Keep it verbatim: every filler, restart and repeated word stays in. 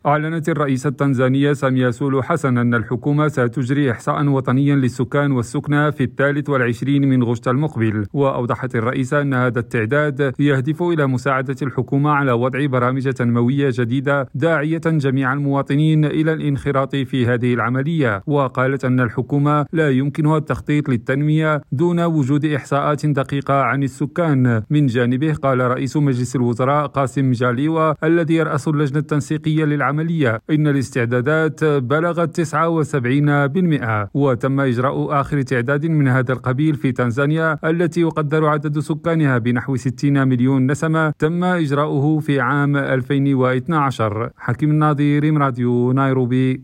أعلنت الرئيسة التنزانية سامية سولو حسن أن الحكومة ستجري إحصاء وطنيا للسكان والسكنى في الثالث والعشرين من غشت المقبل. وأوضحت الرئيسة أن هذا التعداد يهدف إلى مساعدة الحكومة على وضع برامج تنموية جديدة داعية جميع المواطنين إلى الانخراط في هذه العملية. وقالت أن الحكومة لا يمكنها التخطيط للتنمية دون وجود إحصاءات دقيقة عن السكان. من جانبه قال رئيس مجلس الوزراء قاسم جاليوة الذي يرأس اللجنة التنسيقية للعملية إن الاستعدادات بلغت تسعة وسبعين بالمئة، وتم إجراء آخر تعداد من هذا القبيل في تنزانيا التي يقدر عدد سكانها بنحو ستين مليون نسمة، تم إجراؤه في عام ألفين واثني عشر. حكيم الناظر، راديو نيروبي.